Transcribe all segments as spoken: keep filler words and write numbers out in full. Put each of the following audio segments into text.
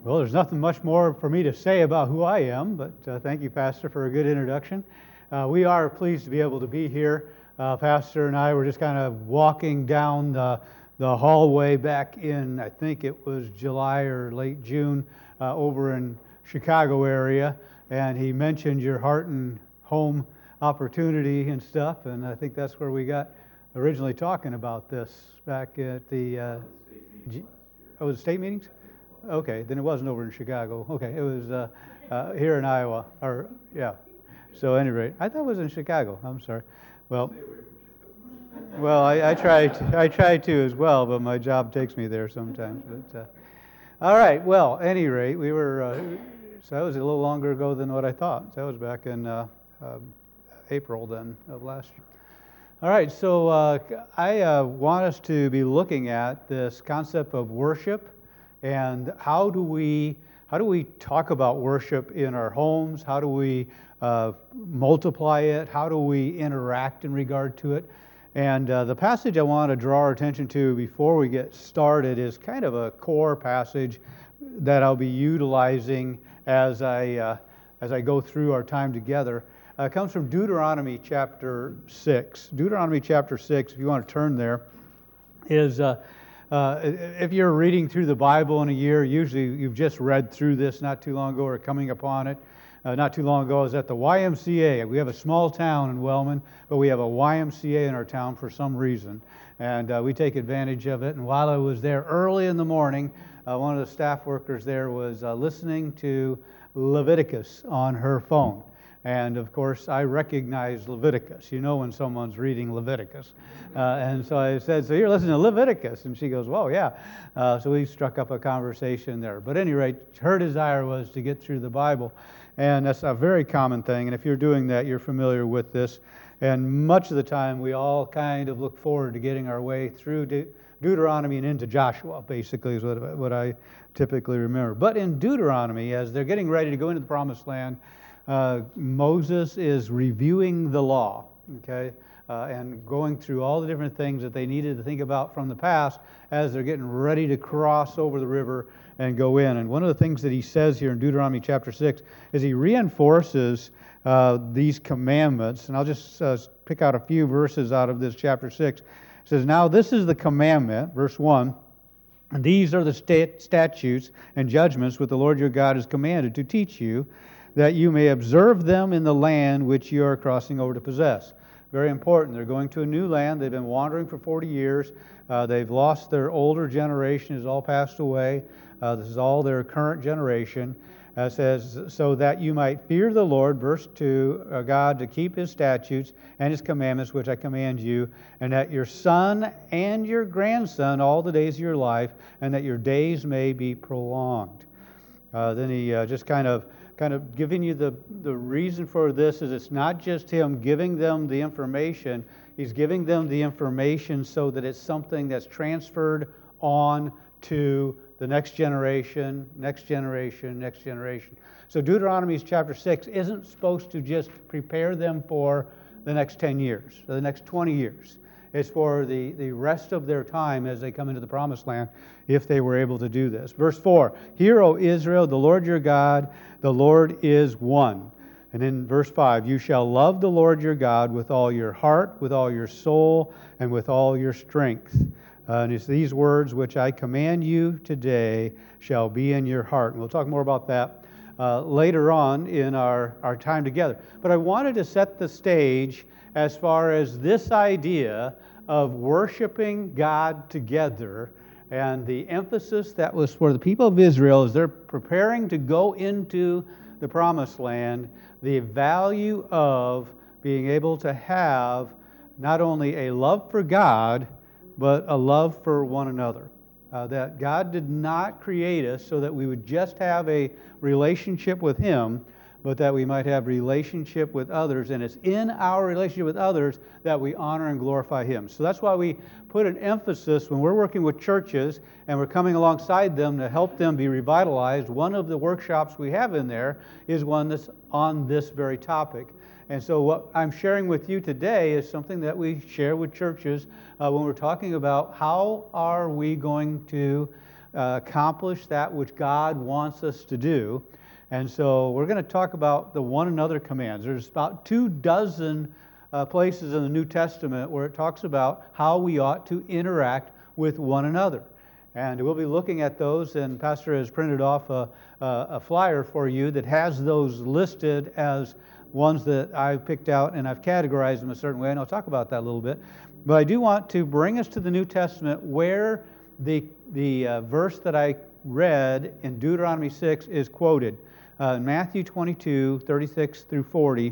Well, there's nothing much more for me to say about who I am, but uh, thank you, Pastor, for a good introduction. Uh, we are pleased to be able to be here. Uh, Pastor and I were just kind of walking down the, the hallway back in, I think it was July or late June, uh, over in Chicago area, and he mentioned your heart and home opportunity and stuff, and I think that's where we got originally talking about this back at the, uh, G- oh, the state meetings? Okay, then it wasn't over in Chicago. Okay, it was uh, uh, here in Iowa, or yeah. So, at any rate, I thought it was in Chicago. I'm sorry. Well, well, I, I try, to, I try to as well, but my job takes me there sometimes. But uh, all right. Well, at any rate, we were. Uh, so that was a little longer ago than what I thought. That was back in uh, uh, April then of last year. All right. So uh, I uh, want us to be looking at this concept of worship. And how do we how do we talk about worship in our homes? How do we uh, multiply it? How do we interact in regard to it? And uh, the passage I want to draw our attention to before we get started is kind of a core passage that I'll be utilizing as I uh, as I go through our time together. Uh, it comes from Deuteronomy chapter six. Deuteronomy chapter six, if you want to turn there, is uh, Uh, if you're reading through the Bible in a year, usually you've just read through this not too long ago or coming upon it. Uh, not too long ago, I was at the Y M C A. We have a small town in Wellman, but we have a Y M C A in our town for some reason. And uh, we take advantage of it. And while I was there early in the morning, uh, one of the staff workers there was uh, listening to Leviticus on her phone. And of course, I recognize Leviticus. You know when someone's reading Leviticus. Uh, and so I said, so you're listening to Leviticus? And she goes, well, yeah. Uh, so we struck up a conversation there. But at any rate, her desire was to get through the Bible. And that's a very common thing. And if you're doing that, you're familiar with this. And much of the time, we all kind of look forward to getting our way through De- Deuteronomy and into Joshua, basically, is what, what I typically remember. But in Deuteronomy, as they're getting ready to go into the Promised Land, Uh, Moses is reviewing the law, okay, uh, and going through all the different things that they needed to think about from the past as they're getting ready to cross over the river and go in. And one of the things that he says here in Deuteronomy chapter six is he reinforces uh, these commandments. And I'll just uh, pick out a few verses out of this chapter six. It says, now this is the commandment, verse one, and these are the stat- statutes and judgments which the Lord your God has commanded to teach you, that you may observe them in the land which you are crossing over to possess. Very important. They're going to a new land. They've been wandering for forty years. Uh, they've lost their older generation, has all passed away. Uh, this is all their current generation. Uh, it says, so that you might fear the Lord, verse two, uh, God, to keep His statutes and His commandments, which I command you, and that your son and your grandson all the days of your life, and that your days may be prolonged. Uh, then he uh, just kind of kind of giving you the, the reason for this is it's not just him giving them the information. He's giving them the information so that it's something that's transferred on to the next generation, next generation, next generation. So Deuteronomy chapter six isn't supposed to just prepare them for the next ten years, or the next twenty years. It's for the, the rest of their time as they come into the Promised Land, if they were able to do this. Verse four, hear, O Israel, the Lord your God, the Lord is one. And in verse five, you shall love the Lord your God with all your heart, with all your soul, and with all your strength. Uh, and it's these words which I command you today shall be in your heart. And we'll talk more about that uh, later on in our, our time together. But I wanted to set the stage as far as this idea of worshiping God together, and the emphasis that was for the people of Israel as they're preparing to go into the Promised Land, the value of being able to have not only a love for God, but a love for one another. Uh, that God did not create us so that we would just have a relationship with Him, but that we might have relationship with others, and it's in our relationship with others that we honor and glorify Him. So that's why we put an emphasis when we're working with churches and we're coming alongside them to help them be revitalized. One of the workshops we have in there is one that's on this very topic. And so what I'm sharing with you today is something that we share with churches uh, when we're talking about how are we going to uh, accomplish that which God wants us to do. And so we're going to talk about the one another commands. There's about two dozen uh, places in the New Testament where it talks about how we ought to interact with one another. And we'll be looking at those, and Pastor has printed off a, a, a flyer for you that has those listed as ones that I've picked out, and I've categorized them a certain way, and I'll talk about that a little bit. But I do want to bring us to the New Testament where the, the uh, verse that I read in Deuteronomy six is quoted. Uh, in Matthew twenty-two, thirty-six through forty,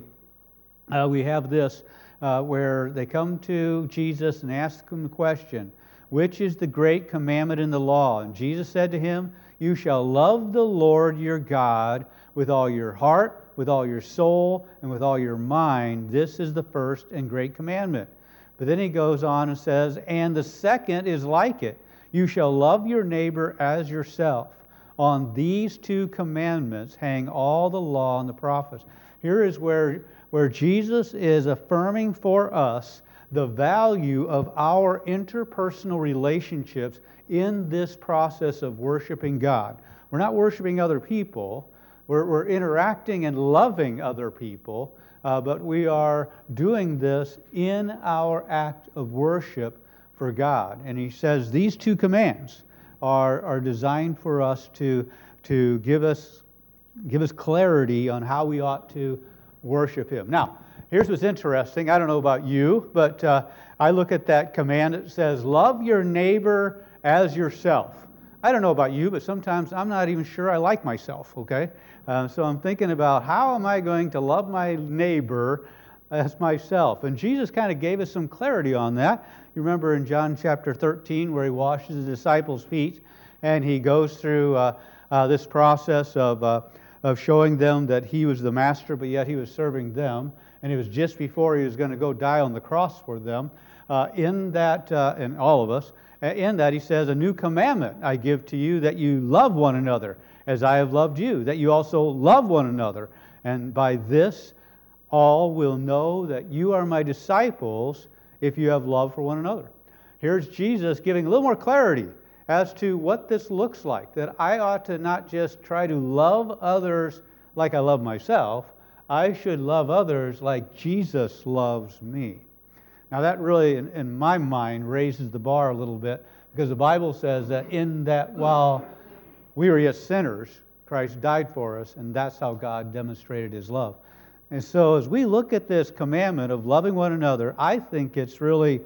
uh, we have this, uh, where they come to Jesus and ask him the question, which is the great commandment in the law? And Jesus said to him, you shall love the Lord your God with all your heart, with all your soul, and with all your mind. This is the first and great commandment. But then he goes on and says, and the second is like it. You shall love your neighbor as yourself. On these two commandments hang all the law and the prophets. Here is where, where Jesus is affirming for us the value of our interpersonal relationships in this process of worshiping God. We're not worshiping other people. We're, we're interacting and loving other people, uh, but we are doing this in our act of worship for God. And he says these two commands are, are designed for us to, to give us, give us clarity on how we ought to worship Him. Now, here's what's interesting. I don't know about you, but uh, I look at that command that says, love your neighbor as yourself. I don't know about you, but sometimes I'm not even sure I like myself, okay? Uh, so I'm thinking about how am I going to love my neighbor as myself? And Jesus kind of gave us some clarity on that. You remember in John chapter thirteen where he washes the disciples' feet and he goes through uh, uh, this process of, uh, of showing them that he was the master, but yet he was serving them. And it was just before he was going to go die on the cross for them. Uh, in that, uh, and all of us, in that he says, a new commandment I give to you, that you love one another as I have loved you, that you also love one another. And by this all will know that you are my disciples if you have love for one another. Here's Jesus giving a little more clarity as to what this looks like, that I ought to not just try to love others like I love myself, I should love others like Jesus loves me. Now that really, in, in my mind, raises the bar a little bit, because the Bible says that in that while we were yet sinners, Christ died for us, and that's how God demonstrated His love. And so as we look at this commandment of loving one another, I think it's really,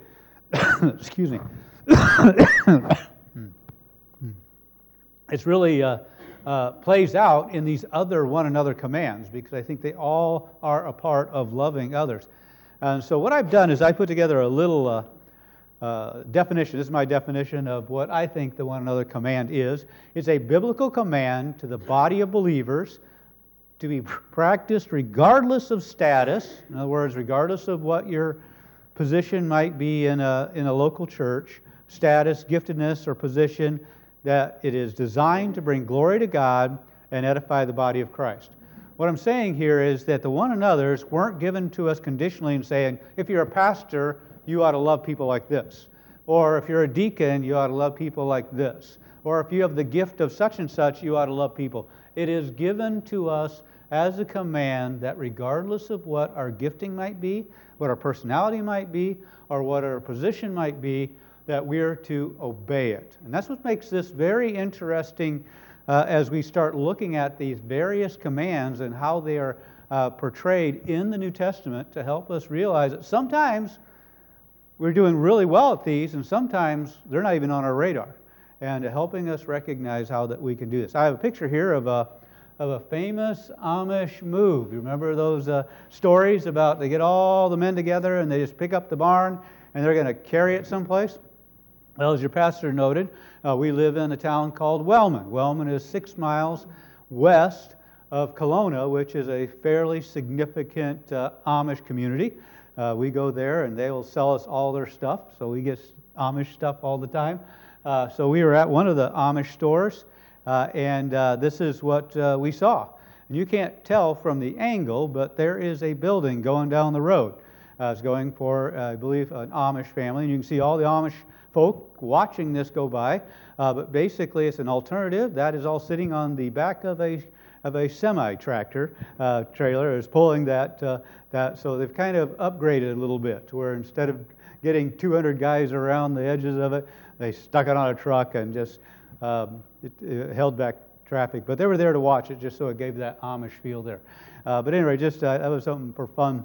excuse me, it's really uh, uh, plays out in these other one another commands, because I think they all are a part of loving others. And so what I've done is I put together a little uh, uh, definition. This is my definition of what I think the one another command is. It's a biblical command to the body of believers to be practiced regardless of status. In other words, regardless of what your position might be in a, in a local church, status, giftedness, or position, that it is designed to bring glory to God and edify the body of Christ. What I'm saying here is that the one another's weren't given to us conditionally and saying, if you're a pastor, you ought to love people like this. Or if you're a deacon, you ought to love people like this. Or if you have the gift of such and such, you ought to love people. It is given to us as a command that regardless of what our gifting might be, what our personality might be, or what our position might be, that we're to obey it. And that's what makes this very interesting uh, as we start looking at these various commands and how they are uh, portrayed in the New Testament, to help us realize that sometimes we're doing really well at these, and sometimes they're not even on our radar, and helping us recognize how that we can do this. I have a picture here of a of a famous Amish move. You remember those uh, stories about they get all the men together and they just pick up the barn and they're going to carry it someplace? Well, as your pastor noted, uh, we live in a town called Wellman. Wellman is six miles west of Kelowna, which is a fairly significant uh, Amish community. Uh, we go there and they will sell us all their stuff, so we get Amish stuff all the time. Uh, so we were at one of the Amish stores, uh, and uh, this is what uh, we saw. And you can't tell from the angle, but there is a building going down the road. Uh, it's going for, uh, I believe, an Amish family, and you can see all the Amish folk watching this go by, uh, but basically it's an alternative. That is all sitting on the back of a of a semi-tractor uh, trailer is pulling that, uh, that. So they've kind of upgraded a little bit to where instead of getting two hundred guys around the edges of it, they stuck it on a truck and just um, it, it held back traffic. But they were there to watch it just so it gave that Amish feel there. Uh, but anyway, just uh, that was something for fun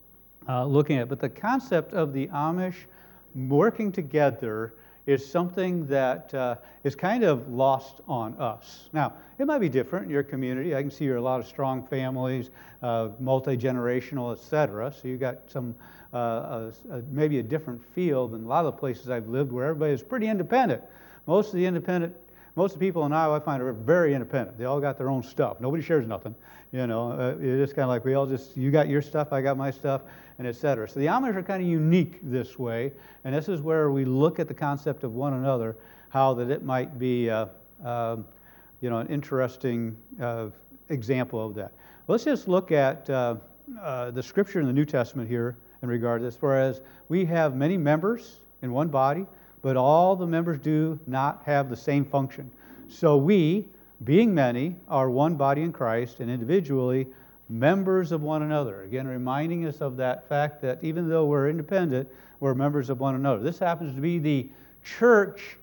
uh, looking at. But the concept of the Amish working together is something that uh, is kind of lost on us. Now, it might be different in your community. I can see you're a lot of strong families, uh, multi-generational, et cetera. So you've got some, uh, a, a, maybe a different feel than a lot of the places I've lived where everybody is pretty independent. Most of the independent, most of the people in Iowa I find are very independent. They all got their own stuff. Nobody shares nothing. You know, uh, it's just kind of like we all just, you got your stuff, I got my stuff, and et cetera. So the Amish are kind of unique this way, and this is where we look at the concept of one another, how that it might be, uh, uh, you know, an interesting uh, example of that. Well, let's just look at uh, uh, the scripture in the New Testament here in regard to this. Whereas we have many members in one body, but all the members do not have the same function. So we, being many, are one body in Christ, and individually members of one another. Again, reminding us of that fact that even though we're independent, we're members of one another. This happens to be the church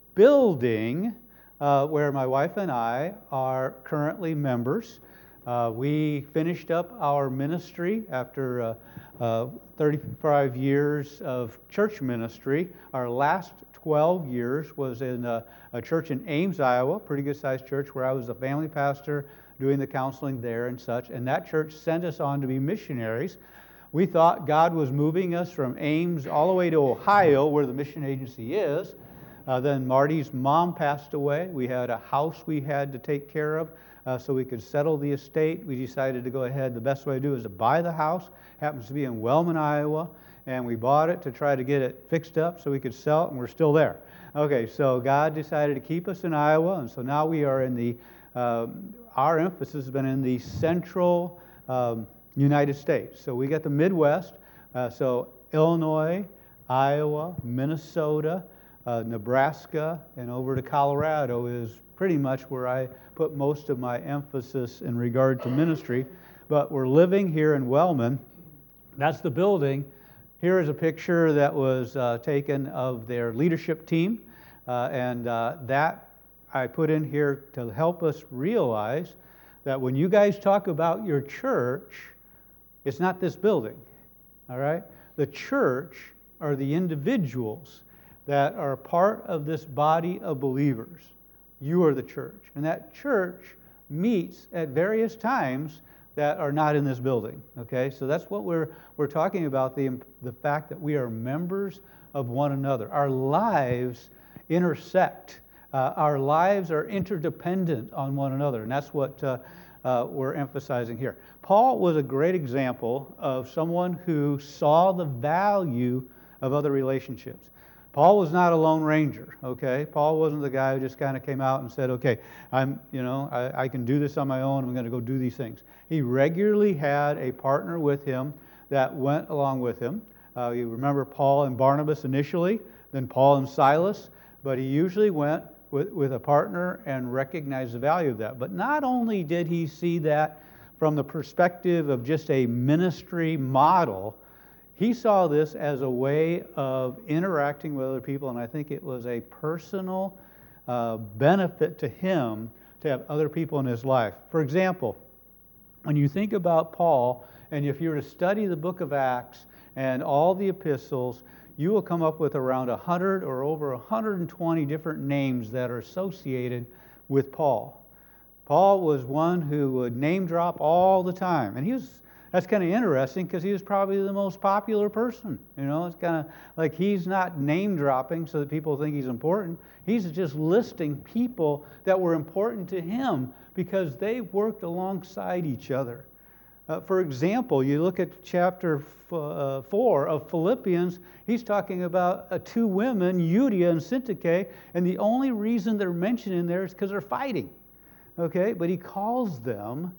building uh, where my wife and I are currently members. Uh, we finished up our ministry after uh, uh, thirty-five years of church ministry. Our last twelve years was in a, a church in Ames, Iowa, pretty good sized church where I was the family pastor doing the counseling there and such. And that church sent us on to be missionaries. We thought God was moving us from Ames all the way to Ohio, where the mission agency is. Uh, then Marty's mom passed away. We had a house we had to take care of uh, so we could settle the estate. We decided to go ahead. The best way to do is to buy the house. Happens to be in Wellman, Iowa. And we bought it to try to get it fixed up so we could sell it, and we're still there. Okay, so God decided to keep us in Iowa, and so now we are in the, um, our emphasis has been in the central um, United States. So we got the Midwest, uh, so Illinois, Iowa, Minnesota, uh, Nebraska, and over to Colorado is pretty much where I put most of my emphasis in regard to ministry. But we're living here in Wellman. That's the building. Here is a picture that was uh, taken of their leadership team, uh, and uh, that I put in here to help us realize that when you guys talk about your church, it's not this building, all right? The church are the individuals that are part of this body of believers. You are the church, and that church meets at various times that are not in this building, okay? So that's what we're we're talking about, the, the fact that we are members of one another. Our lives intersect. Uh, our lives are interdependent on one another, and that's what uh, uh, we're emphasizing here. Paul was a great example of someone who saw the value of other relationships. Paul was not a lone ranger, okay? Paul wasn't the guy who just kind of came out and said, okay, I'm, you know, I, I can do this on my own. I'm going to go do these things. He regularly had a partner with him that went along with him. Uh, you remember Paul and Barnabas initially, then Paul and Silas, but he usually went with, with a partner and recognized the value of that. But not only did he see that from the perspective of just a ministry model, he saw this as a way of interacting with other people, and I think it was a personal uh, benefit to him to have other people in his life. For example, when you think about Paul, and if you were to study the book of Acts and all the epistles, you will come up with around one hundred or over one hundred twenty different names that are associated with Paul. Paul was one who would name drop all the time, and he was That's kind of interesting because he was probably the most popular person. You know, it's kind of like he's not name dropping so that people think he's important. He's just listing people that were important to him because they worked alongside each other. Uh, for example, you look at chapter f- uh, four of Philippians, he's talking about uh, two women, Euodia and Syntyche, and the only reason they're mentioned in there is because they're fighting. Okay, but he calls them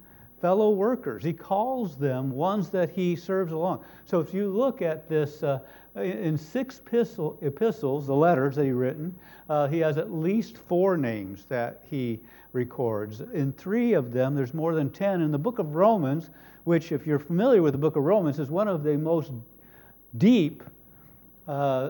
fellow workers. He calls them ones that he serves along. So if you look at this, uh, in six epistle, epistles, the letters that he written, uh, he has at least four names that he records. In three of them, there's more than ten. In the book of Romans, which, if you're familiar with the book of Romans, is one of the most deep, uh,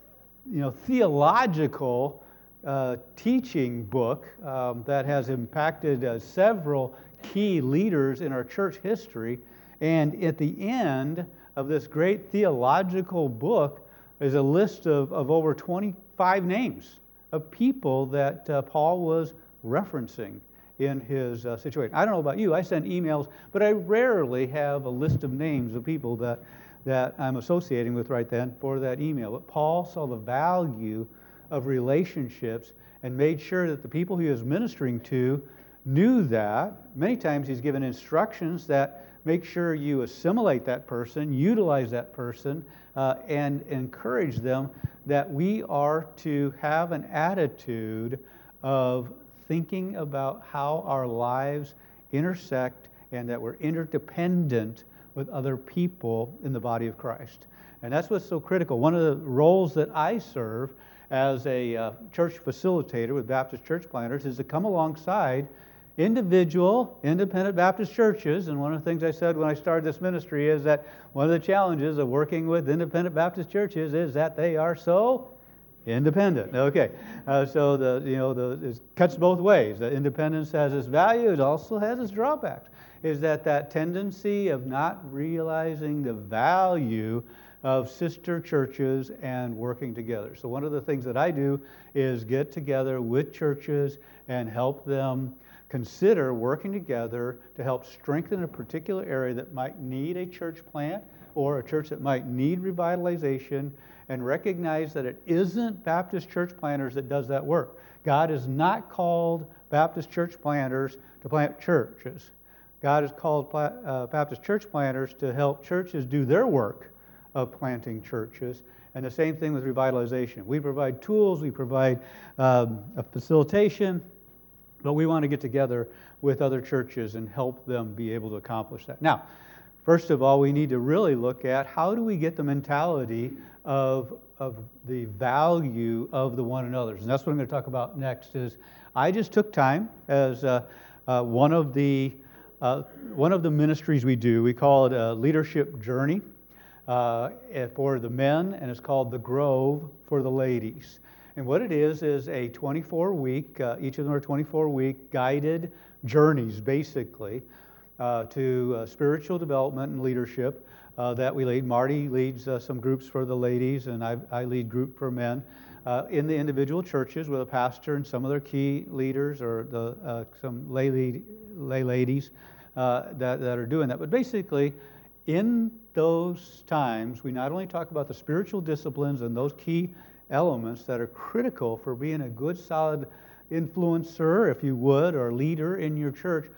you know, theological uh, teaching book um, that has impacted uh, several key leaders in our church history. And at the end of this great theological book is a list of, of over twenty-five names of people that uh, Paul was referencing in his uh, situation. I don't know about you, I send emails, but I rarely have a list of names of people that, that I'm associating with right then for that email. But Paul saw the value of relationships and made sure that the people he was ministering to knew that. Many times he's given instructions that make sure you assimilate that person, utilize that person, uh, and encourage them that we are to have an attitude of thinking about how our lives intersect and that we're interdependent with other people in the body of Christ. And that's what's so critical. One of the roles that I serve as a uh, church facilitator with Baptist church planters is to come alongside individual independent Baptist churches. And one of the things I said when I started this ministry is that one of the challenges of working with independent Baptist churches is that they are so independent. Okay, uh, so the you know the it cuts both ways. The independence has its value; it also has its drawbacks. Is that that tendency of not realizing the value of sister churches and working together. So one of the things that I do is get together with churches and help them consider working together to help strengthen a particular area that might need a church plant or a church that might need revitalization, and recognize that it isn't Baptist church planters that does that work. God has not called Baptist church planters to plant churches. God has called uh, Baptist church planters to help churches do their work of planting churches. And the same thing with revitalization. We provide tools, we provide um, a facilitation, but we want to get together with other churches and help them be able to accomplish that. Now, first of all, we need to really look at how do we get the mentality of, of the value of the one another's. And that's what I'm going to talk about next. Is I just took time as uh, uh, one of the uh, one of the ministries we do. We call it a leadership journey uh, for the men, and it's called the Grove for the ladies. And what it is is a twenty-four week, uh, each of them are twenty-four week guided journeys, basically, uh, to uh, spiritual development and leadership uh, that we lead. Marty leads uh, some groups for the ladies, and I, I lead group for men uh, in the individual churches with a pastor and some of their key leaders or the uh, some lay, lead, lay ladies uh, that, that are doing that. But basically, in those times, we not only talk about the spiritual disciplines and those key elements that are critical for being a good, solid influencer, if you would, or leader in your church,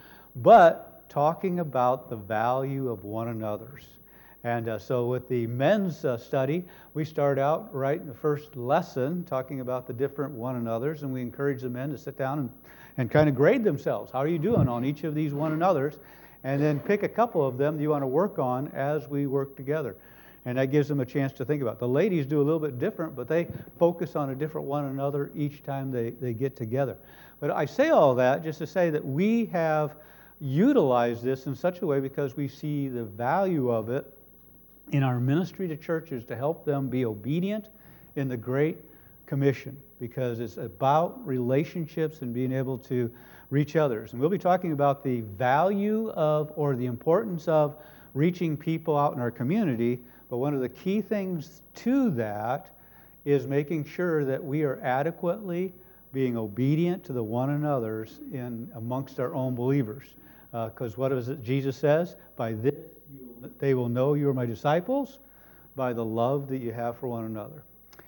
but talking about the value of one another's. And uh, so with the men's uh, study, we start out right in the first lesson talking about the different one another's, and we encourage the men to sit down and, and kind of grade themselves. How are you doing on each of these one another's? And then pick a couple of them you want to work on as we work together. And that gives them a chance to think about it. The ladies do a little bit different, but they focus on a different one another each time they, they get together. But I say all that just to say that we have utilized this in such a way because we see the value of it in our ministry to churches to help them be obedient in the Great Commission, because it's about relationships and being able to reach others. And we'll be talking about the value of or the importance of reaching people out in our community. But one of the key things to that is making sure that we are adequately being obedient to the one another's in amongst our own believers. Because uh, what is it Jesus says? By this you, they will know you are my disciples, by the love that you have for one another.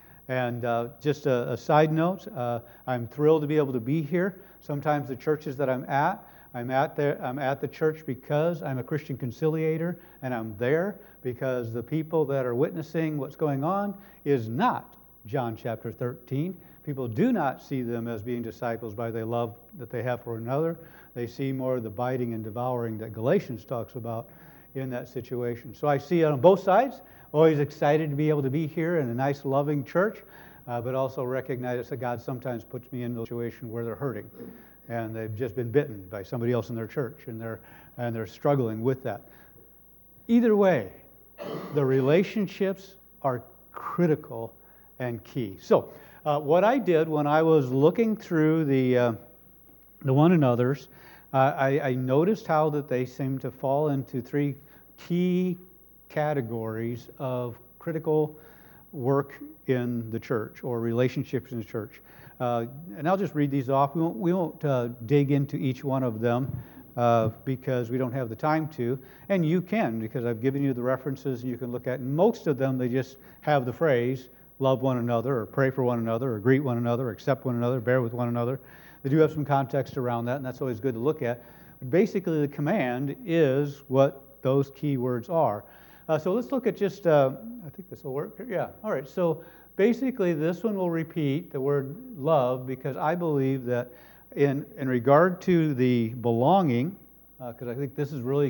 And uh, just a, a side note, uh, I'm thrilled to be able to be here. Sometimes the churches that I'm at, I'm at there. I'm at the church because I'm a Christian conciliator, and I'm there because the people that are witnessing what's going on is not John chapter thirteen, People do not see them as being disciples by the love that they have for another. They see more the biting and devouring that Galatians talks about in that situation. So I see it on both sides. Always excited to be able to be here in a nice, loving church, uh, but also recognize that God sometimes puts me in a situation where they're hurting, and they've just been bitten by somebody else in their church, and they're and they're struggling with that. Either way, the relationships are critical and key. So, uh, what I did when I was looking through the uh, the one another's, uh, I, I noticed how that they seem to fall into three key categories of critical work in the church or relationships in the church. Uh, and I'll just read these off. We won't, we won't uh, dig into each one of them uh, because we don't have the time to. And you can, because I've given you the references and you can look at. And most of them, they just have the phrase, love one another, or pray for one another, or greet one another, or accept one another, bear with one another. They do have some context around that, and that's always good to look at. But basically, the command is what those key words are. Uh, so let's look at just, uh, I think this will work. Yeah, all right. So basically, this one will repeat the word love, because I believe that in, in regard to the belonging, because uh, I think this is really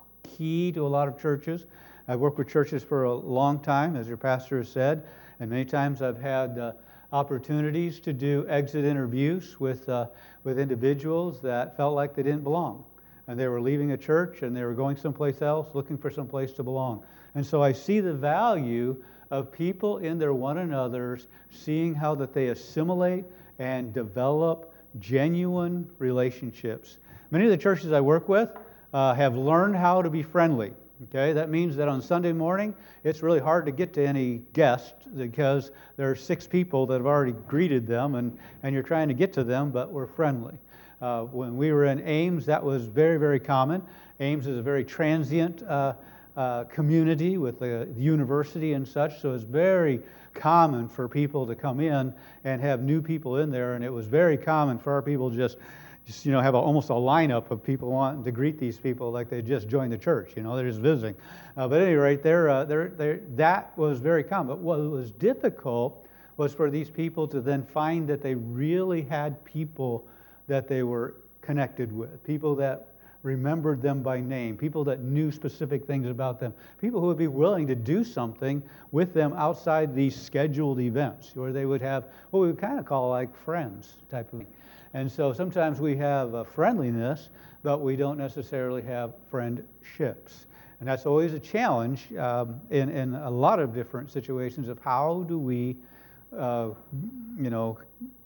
key to a lot of churches. I've worked with churches for a long time, as your pastor has said, and many times I've had uh, opportunities to do exit interviews with, uh, with individuals that felt like they didn't belong. And they were leaving a church and they were going someplace else, looking for some place to belong. And so I see the value of people in their one another's, seeing how that they assimilate and develop genuine relationships. Many of the churches I work with uh, have learned how to be friendly. Okay, that means that on Sunday morning, it's really hard to get to any guest because there are six people that have already greeted them, and, and you're trying to get to them, but we're friendly. Uh, when we were in Ames, that was very, very common. Ames is a very transient uh, uh, community with the university and such, so it's very common for people to come in and have new people in there, and it was very common for our people just, just you know, have a, almost a lineup of people wanting to greet these people like they just joined the church. You know, they're just visiting. Uh, but at any rate, they're, uh, they're, they're, that was very common. But what was difficult was for these people to then find that they really had people that they were connected with, people that remembered them by name, people that knew specific things about them, people who would be willing to do something with them outside these scheduled events, where they would have what we would kind of call like friends type of thing. And so sometimes we have a friendliness, but we don't necessarily have friendships. And that's always a challenge um, in, in a lot of different situations of how do we, uh, you know,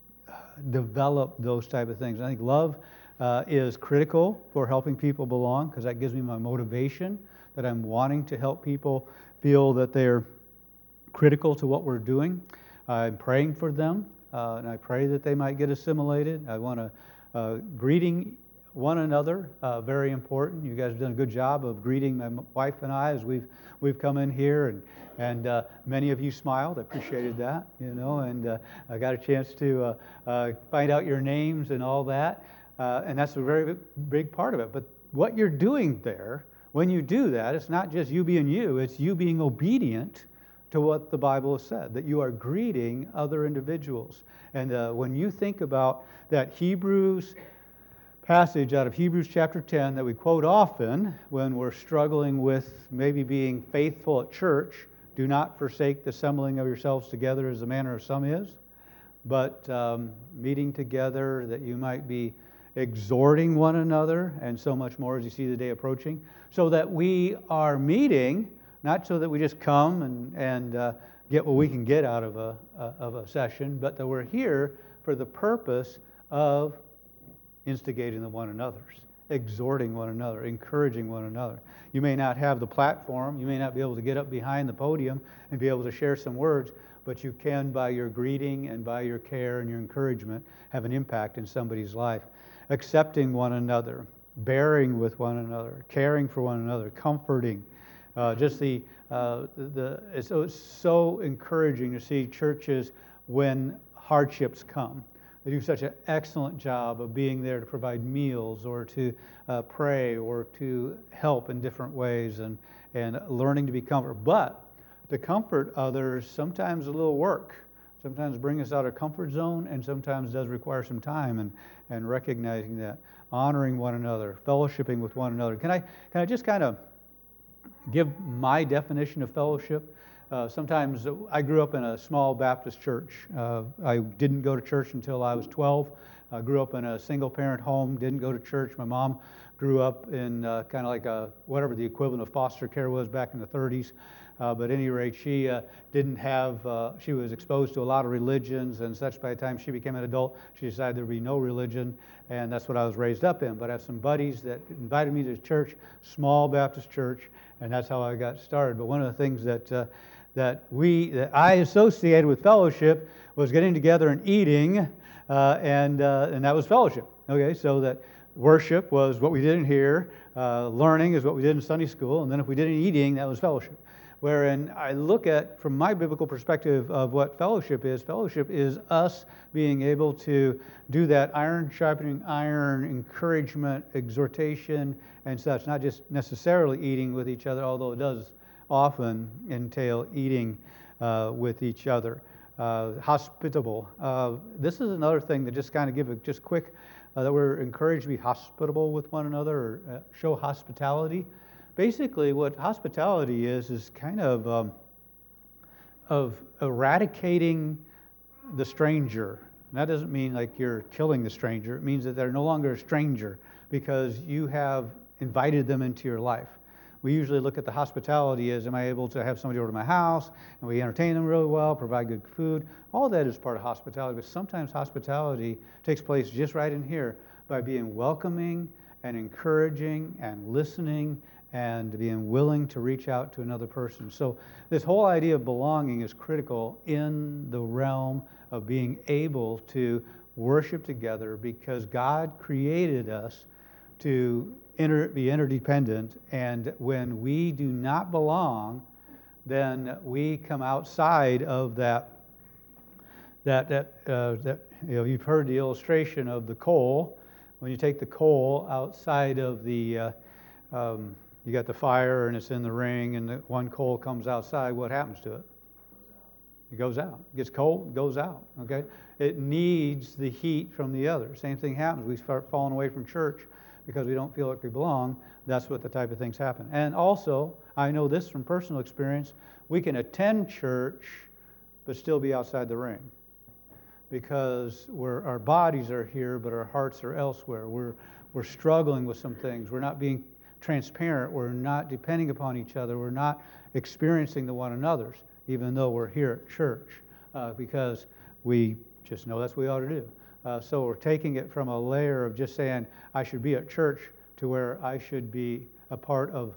develop those type of things. I think love uh, is critical for helping people belong, because that gives me my motivation, that I'm wanting to help people feel that they're critical to what we're doing. I'm praying for them, uh, and I pray that they might get assimilated. I want to uh, greeting one another, uh, very important. You guys have done a good job of greeting my wife and I as we've we've come in here, and and uh, many of you smiled. I appreciated that, you know, and uh, I got a chance to uh, uh, find out your names and all that, uh, and that's a very big part of it. But what you're doing there, when you do that, it's not just you being you, it's you being obedient to what the Bible has said, that you are greeting other individuals. And uh, when you think about that Hebrews passage out of Hebrews chapter ten that we quote often when we're struggling with maybe being faithful at church, do not forsake the assembling of yourselves together as the manner of some is, but um, meeting together that you might be exhorting one another, and so much more as you see the day approaching, so that we are meeting, not so that we just come and, and uh, get what we can get out of a, uh, of a session, but that we're here for the purpose of instigating the one another's, exhorting one another, encouraging one another. You may not have the platform, you may not be able to get up behind the podium and be able to share some words, but you can, by your greeting and by your care and your encouragement, have an impact in somebody's life. Accepting one another, bearing with one another, caring for one another, comforting. Uh, just the, uh, the it's, it's so encouraging to see churches when hardships come. They do such an excellent job of being there to provide meals or to uh, pray or to help in different ways, and, and learning to be comforted. But to comfort others, sometimes a little work. sometimes bring us out of our comfort zone, and sometimes does require some time and, and recognizing that, honoring one another, fellowshipping with one another. Can I, can I just kind of give my definition of fellowship? Uh, sometimes I grew up in a small Baptist church. Uh, I didn't go to church until I was twelve. I grew up in a single-parent home, didn't go to church. My mom grew up in uh, kind of like a, whatever the equivalent of foster care was back in the thirties. Uh, but at any rate, she uh, didn't have, uh, she was exposed to a lot of religions and such. By the time she became an adult, she decided there would be no religion, and that's what I was raised up in. But I have some buddies that invited me to church, small Baptist church, and that's how I got started. But one of the things that uh, that we, that I associated with fellowship was getting together and eating, uh, and uh, and that was fellowship. Okay, so that worship was what we did in here, uh, learning is what we did in Sunday school, and then if we did any eating, that was fellowship. Wherein I look at, from my biblical perspective of what fellowship is, fellowship is us being able to do that iron sharpening iron, encouragement, exhortation, and such, not just necessarily eating with each other, although it does often entail eating uh, with each other. Uh, hospitable. Uh, this is another thing that just kind of give a just quick, uh, that we're encouraged to be hospitable with one another, or uh, show hospitality. Basically, what hospitality is, is kind of um, of eradicating the stranger. And that doesn't mean like you're killing the stranger. It means that they're no longer a stranger because you have invited them into your life. We usually look at the hospitality as, am I able to have somebody over to my house, and we entertain them really well, provide good food. All that is part of hospitality, but sometimes hospitality takes place just right in here by being welcoming and encouraging and listening and being willing to reach out to another person. So this whole idea of belonging is critical in the realm of being able to worship together, because God created us to inter- be interdependent, and when we do not belong, then we come outside of that. That that uh, that you know, you've heard the illustration of the coal. When you take the coal outside of the uh, um, you got the fire and it's in the ring, and the one coal comes outside, what happens to it? It goes out. It gets cold, it goes out. Okay? It needs the heat from the other. Same thing happens. We start falling away from church because we don't feel like we belong. That's what the type of things happen. And also, I know this from personal experience, we can attend church but still be outside the ring, because we're, our bodies are here but our hearts are elsewhere. We're, we're struggling with some things. We're not being transparent. We're not depending upon each other. We're not experiencing the one another's, even though we're here at church, uh, because we just know that's what we ought to do. Uh, so we're taking it from a layer of just saying, I should be at church, to where I should be a part of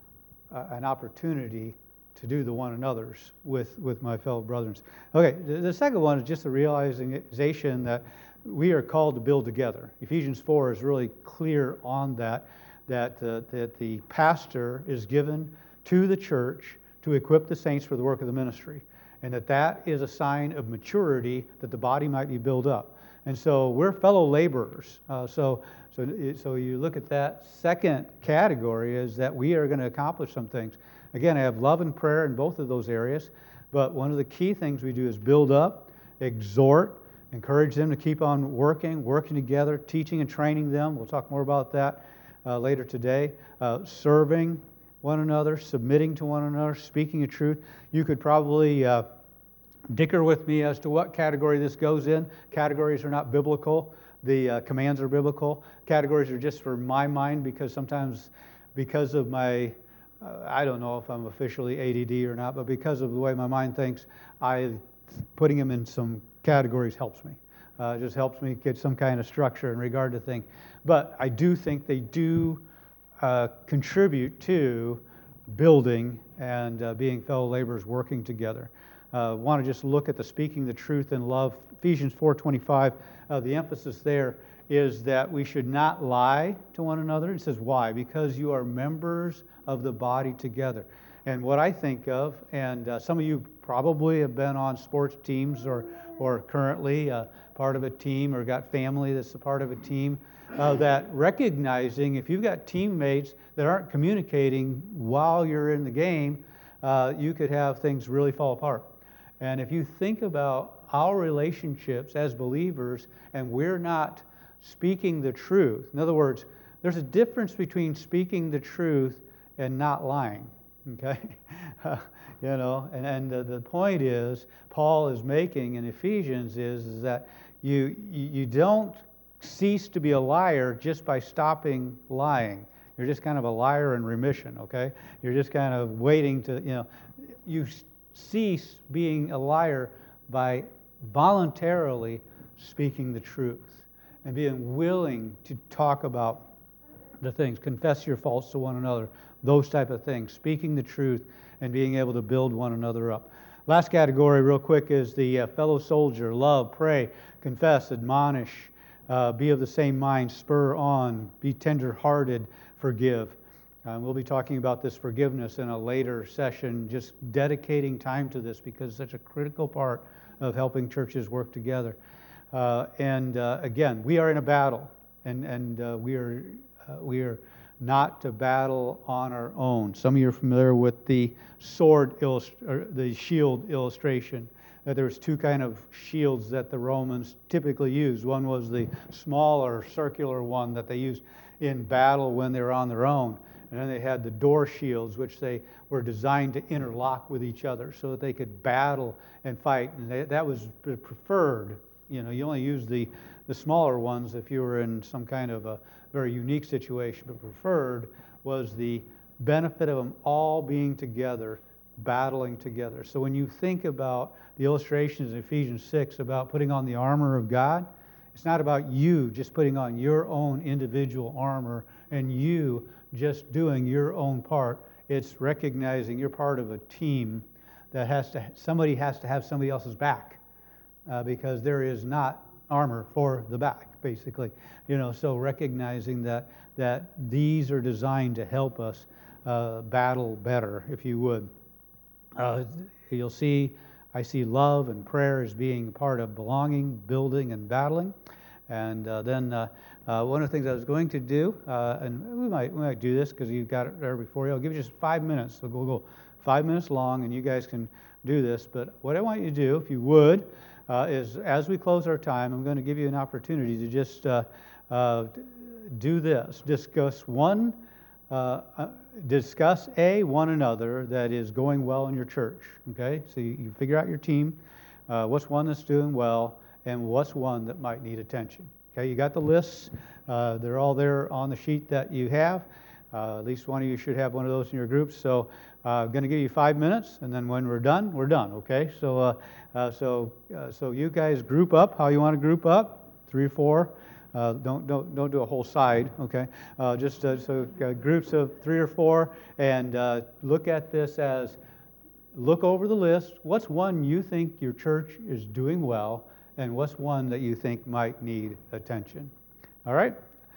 uh, an opportunity to do the one another's with, with my fellow brothers. Okay, the, the second one is just the realization that we are called to build together. Ephesians four is really clear on that. That, uh, that the pastor is given to the church to equip the saints for the work of the ministry, and that that is a sign of maturity, that the body might be built up. And so we're fellow laborers. Uh, so, so, so you look at that second category, is that we are going to accomplish some things. Again, I have love and prayer in both of those areas, but one of the key things we do is build up, exhort, encourage them to keep on working, working together, teaching and training them. We'll talk more about that Uh, later today, uh, serving one another, submitting to one another, speaking the truth. You could probably uh, dicker with me as to what category this goes in. Categories are not biblical. The uh, commands are biblical. Categories are just for my mind, because sometimes, because of my, uh, I don't know if I'm officially A D D or not, but because of the way my mind thinks, I putting them in some categories helps me. Uh, it just helps me get some kind of structure in regard to things. But I do think they do uh, contribute to building and uh, being fellow laborers working together. Uh, want to just look at the speaking the truth in love. Ephesians four twenty-five, uh, the emphasis there is that we should not lie to one another. It says, why? Because you are members of the body together. And what I think of, and uh, some of you probably have been on sports teams or or currently uh, part of a team, or got family that's a part of a team, uh, that recognizing if you've got teammates that aren't communicating while you're in the game, uh, you could have things really fall apart. And if you think about our relationships as believers and we're not speaking the truth. In other words, there's a difference between speaking the truth and not lying, okay? Uh, you know, and, and uh, the point is, Paul is making in Ephesians is, is that you, you don't cease to be a liar just by stopping lying. You're just kind of a liar in remission, okay? You're just kind of waiting to, you know, you cease being a liar by voluntarily speaking the truth and being willing to talk about the things, confess your faults to one another, those type of things, speaking the truth and being able to build one another up. Last category real quick is the uh, fellow soldier, love, pray, confess, admonish, uh, be of the same mind, spur on, be tender-hearted, forgive. Um, we'll be talking about this forgiveness in a later session, just dedicating time to this because it's such a critical part of helping churches work together. Uh, and uh, again, we are in a battle, and, and uh, we are uh, we are not to battle on our own. Some of you are familiar with the sword illust- or the shield illustration. That there's two kind of shields that the Romans typically used. One was the smaller circular one that they used in battle when they were on their own. And then they had the door shields, which they were designed to interlock with each other so that they could battle and fight. And they, that was preferred. You know, you only use the, the smaller ones if you were in some kind of a very unique situation. But preferred was the benefit of them all being together, battling together. So when you think about the illustrations in Ephesians six about putting on the armor of God, it's not about you just putting on your own individual armor and you just doing your own part. It's recognizing you're part of a team that has to, somebody has to have somebody else's back uh, because there is not armor for the back, basically. You know, so recognizing that that these are designed to help us uh, battle better, if you would. Uh, you'll see, I see love and prayer as being part of belonging, building, and battling. And uh, then uh, uh, one of the things I was going to do, uh, and we might we might do this because you've got it there before you. I'll give you just five minutes. So we'll go five minutes long, and you guys can do this. But what I want you to do, if you would, uh, is as we close our time, I'm going to give you an opportunity to just uh, uh, do this. Discuss one, uh, uh, discuss a one another that is going well in your church. Okay, so you, you figure out your team. Uh, what's one that's doing well? And what's one that might need attention. Okay, you got the lists. Uh, they're all there on the sheet that you have. Uh, at least one of you should have one of those in your groups. So uh, I'm going to give you five minutes, and then when we're done, we're done. Okay, so uh, uh, so uh, so you guys group up how you want to group up, three or four. Uh, don't don't don't do a whole side. Okay, uh, just uh, so uh, groups of three or four, and uh, look at this as look over the list. What's one you think your church is doing well? And what's one that you think might need attention? All right?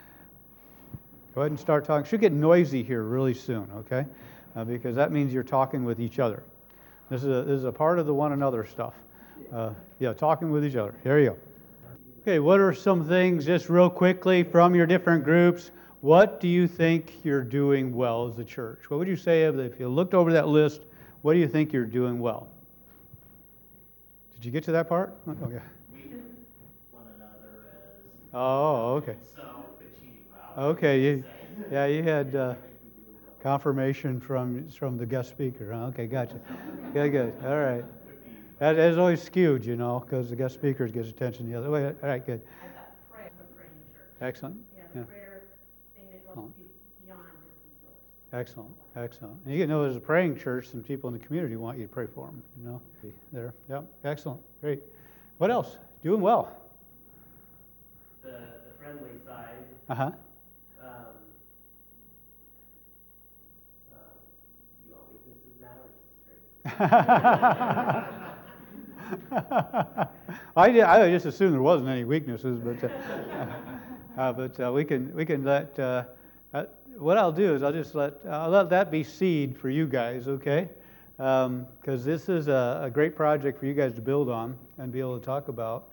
Go ahead and start talking. Should get noisy here really soon, okay? Uh, because that means you're talking with each other. This is a, this is a part of the one another stuff. Uh, yeah, talking with each other. Here you go. Okay, what are some things, just real quickly, from your different groups? What do you think you're doing well as a church? What would you say if you looked over that list, what do you think you're doing well? Did you get to that part? Okay. Oh, okay. Okay, you, yeah, you had uh, confirmation from from the guest speaker. Huh? Okay, gotcha. Good, good. All right. That is always skewed, you know, because the guest speaker gets attention the other way. All right, good. I got prayer for praying church. Excellent. Yeah, the yeah. prayer thing that goes beyond just these doors. Excellent, excellent. And you know, there's a praying church, and people in the community want you to pray for them. You know, there. Yep. Excellent. Great. What else? Doing well. The, the friendly side. Uh-huh. Um, um, you want weaknesses now or just strengths? I did, I just assumed there wasn't any weaknesses, but uh, uh, but uh, we can we can let uh, uh, what I'll do is I'll just let I'll let that be seed for you guys, okay? Because um, this is a, a great project for you guys to build on and be able to talk about.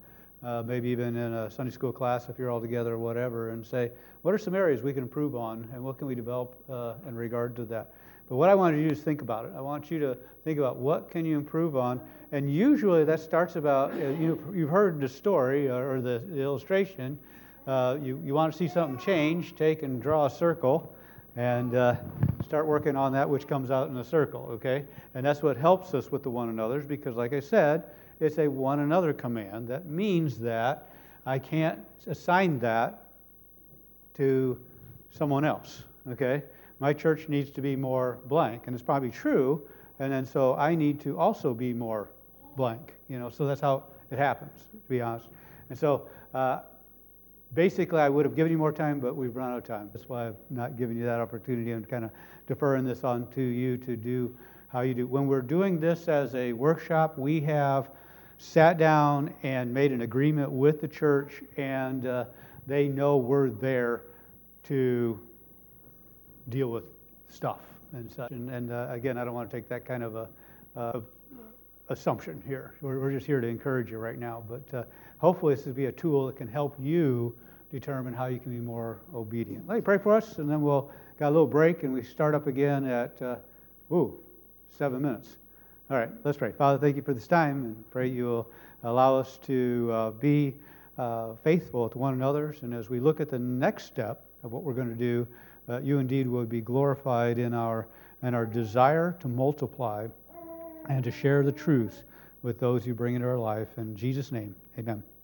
uh, maybe even in a Sunday school class if you're all together or whatever, and say, what are some areas we can improve on, and what can we develop uh, in regard to that? But what I want you to do is think about it. I want you to think about what can you improve on, and usually that starts about, uh, you, you've heard the story or the, the illustration. Uh, you, you want to see something change, take and draw a circle, and uh, start working on that which comes out in a circle, okay? And that's what helps us with the one another's, because like I said, it's a one another command. That means that I can't assign that to someone else, okay? My church needs to be more blank, and it's probably true, and then so I need to also be more blank, you know, so that's how it happens, to be honest. And so uh, basically I would have given you more time, but we've run out of time. That's why I've not given you that opportunity. I'm kind of deferring this on to you to do how you do. When we're doing this as a workshop, we have sat down and made an agreement with the church, and uh, they know we're there to deal with stuff and such. And, and uh, again, I don't want to take that kind of a uh, assumption here. We're, we're just here to encourage you right now. But uh, hopefully this will be a tool that can help you determine how you can be more obedient. Let me pray for us, and then we'll got a little break, and we start up again at, uh, ooh, seven minutes. All right, let's pray. Father, thank you for this time, and pray you will allow us to uh, be uh, faithful to one another. And as we look at the next step of what we're going to do, Uh, you indeed will be glorified in our in our desire to multiply and to share the truth with those you bring into our life. In Jesus' name, amen.